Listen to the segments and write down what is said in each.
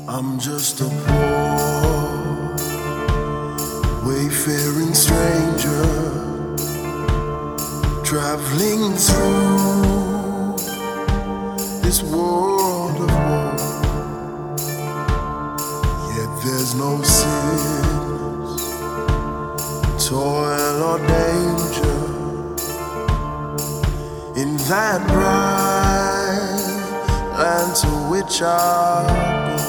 I'm just a poor, wayfaring stranger, traveling through this world of woe. Yet there's no sickness, toil or danger in that bright land to which I go.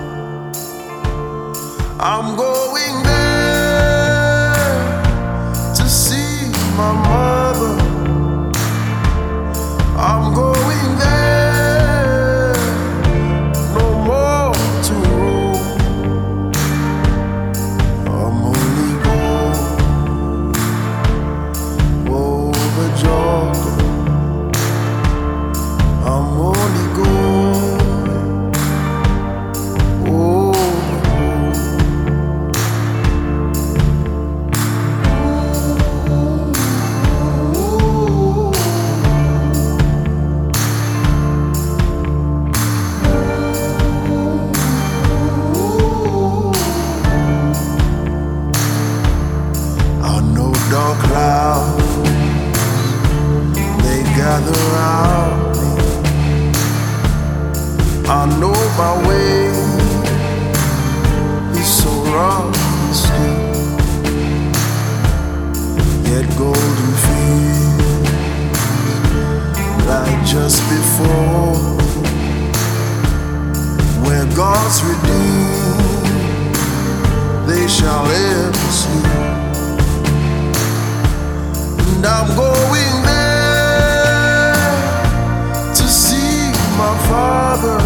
I'm going there to see my mother. I'm going there, no more to roam. I'm only going over Jordan. I'm only going over. Dark clouds, they gather around me. I know my way is so rough and steep, yet golden fields like just before, where God's redeemed, they shall ever sleep. And I'm going there to see my Father.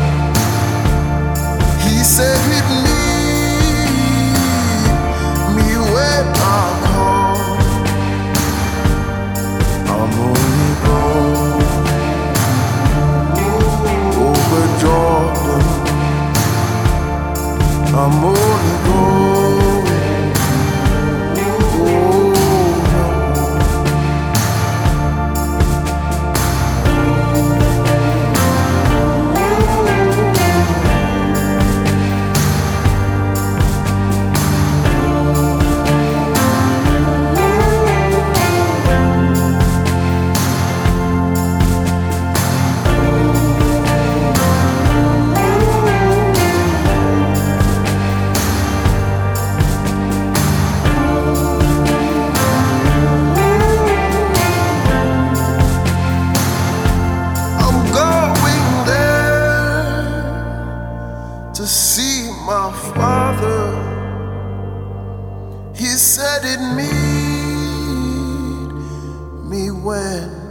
He said he'd meet me when I come. I'm only going over Jordan. I'm only going. To see my Father, he said it meet me when